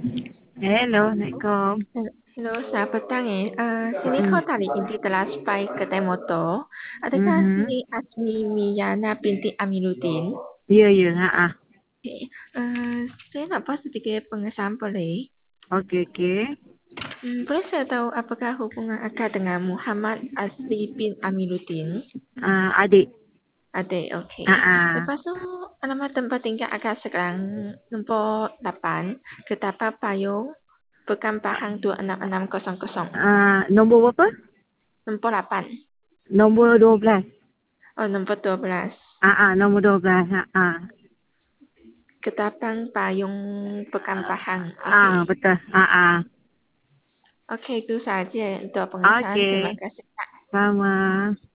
Hello, Assalamualaikum. Halo, selamat petang ya. Sini Hmm. kau tadi binti telah sampai kedai motor. Adakah Mhm. sini Asmi Miyana binti Aminuddin? Ya, ya, Okay. Saya nak buat sedikit pengesahan boleh? Okey, okey. Boleh saya tahu apakah hubungan akak dengan Muhammad Asli bin Aminuddin? Adik. Ada, okey. Ha. Lepas tu, alamat tempat tinggal akak sekarang nombor 8, Ketapang Payung, Pekan Pahang 26600. Nombor berapa? Nombor 8. Nombor 12. Oh, nombor 12. Nombor 12. Ketapang Payung Pekan Pahang. Okey. Betul. Okey, itu saja untuk pengesahan. Okey. Terima kasih. Sama.